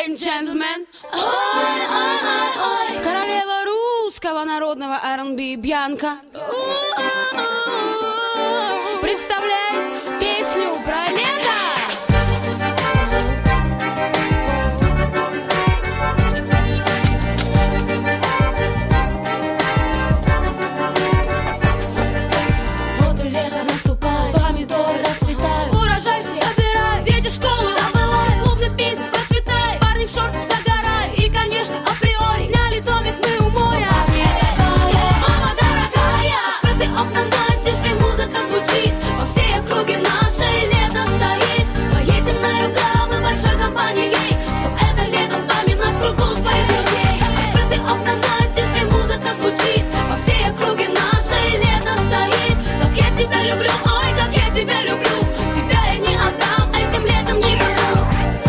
and gentlemen. Ой, ой, ой, ой. Королева русского народного R&B Бьянка представляет песню про лето. Вот и лето наступает, помидоры расцветают, урожай все собирают, дети школу забывают, клубный бизнес процветает, парни в шортах загорают, и, конечно, априори сняли домик мы у моря. Что, мама дорогая, открыты окна настежь, и музыка звучит во всей округе нашей, лето стоит. Поедем на юга мы большой компанией, чтоб это лето вспоминать в кругу своих друзей. Открыты окна настежь, и музыка звучит во всей округе нашей, лето стоит. Как я тебя люблю, ой, как я тебя люблю, тебя я не отдам этим летом никому.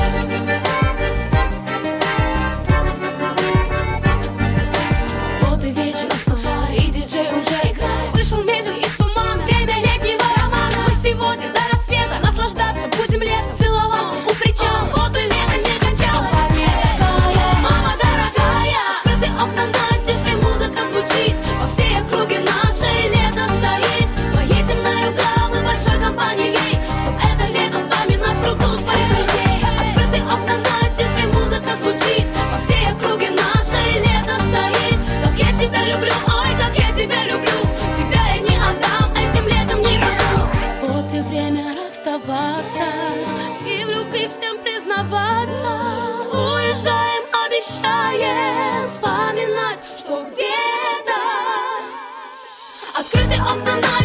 Вот и вечер наступает, и диджей уже играет. Вышел месяц из тумана, время летнего романа. Мы сегодня до рассвета наслаждаться будем летом, целоваться у причала. Вот и лето не кончалось. Мама дорогая, открыты окна настежь, и музыка звучит во всей округе нашей, лето стоит. Поедем на юга мы большой компанией, чтоб это лето вспоминать в кругу своих друзей. Открыты окна настежь, и музыка звучит во всей округе нашей, лето стоит. Как я тебя люблю, ой, как я тебя люблю, тебя я не отдам этим летом никому. Вот и время расставаться, и в любви всем признаваться. Уезжаем, обещаем вспоминать, что где-то открыты окна на